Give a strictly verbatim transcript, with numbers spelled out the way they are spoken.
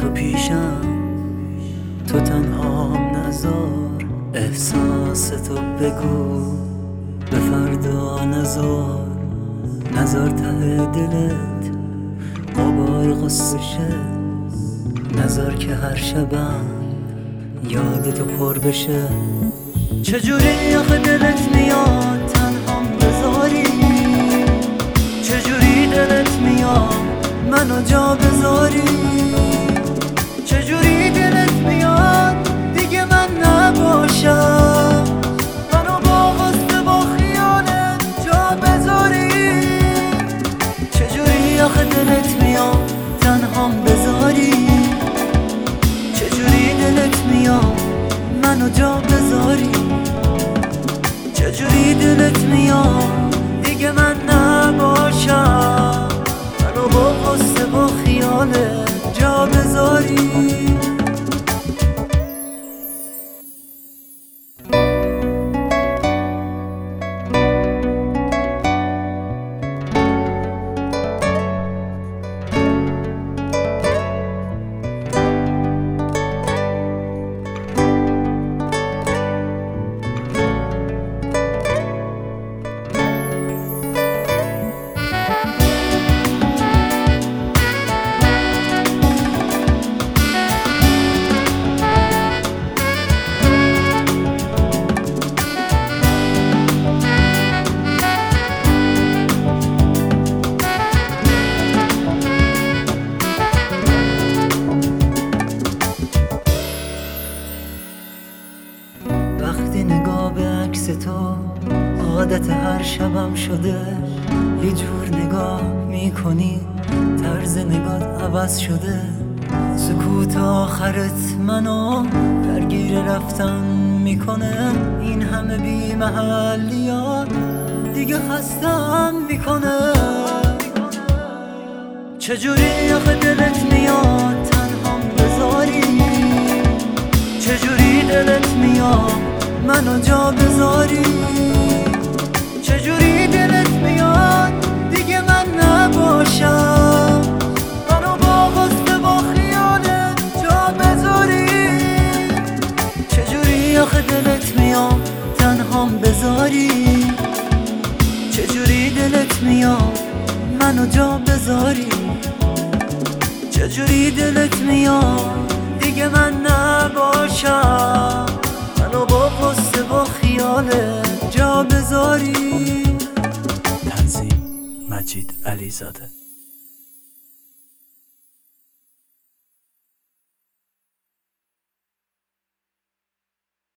تو پیشم، تو تنهام نذار، احساس تو بگو به فردا نذار، نذار ته دلت قبای غصه شه، نذار که هر شبم یاد تو پر بشه. چجوری آخه دلت میاد تنهام بذاری، چجوری دلت میاد منو جا بذاری، چجوری دلت میاد دیگه من نباشم، منو با غصه با خیالت جا بذاری، چجوری آخه دلت میاد تنهام بذاری، چجوری دلت میاد منو جا بذاری، چجوری دلت میاد دیگه من نباشم، منو با غصه با خیالت جا بذاری. وقتی نگاه به عکس تو عادت هر شبم شده، یه جور نگاه میکنی طرز نگات عوض شده، سکوت آخرت منو درگیر رفتن میکنه، این همه بی محلیات دیگه خستم میکنه. چجوری آخه دلت میاد تنهام بذاری، چجوری دلت میاد منو جا بذاری، چجوری دلت میاد دیگه من نباشم، منو با غصه با خیالت جا بذاری، چجوری آخه دلت میاد تنهام بذاری، چجوری دلت میاد منو جا بذاری، چجوری دلت میاد دیگه من نباشم، منو با غصه با خیالت جا بذاری. تنظیم مجید علیزاده.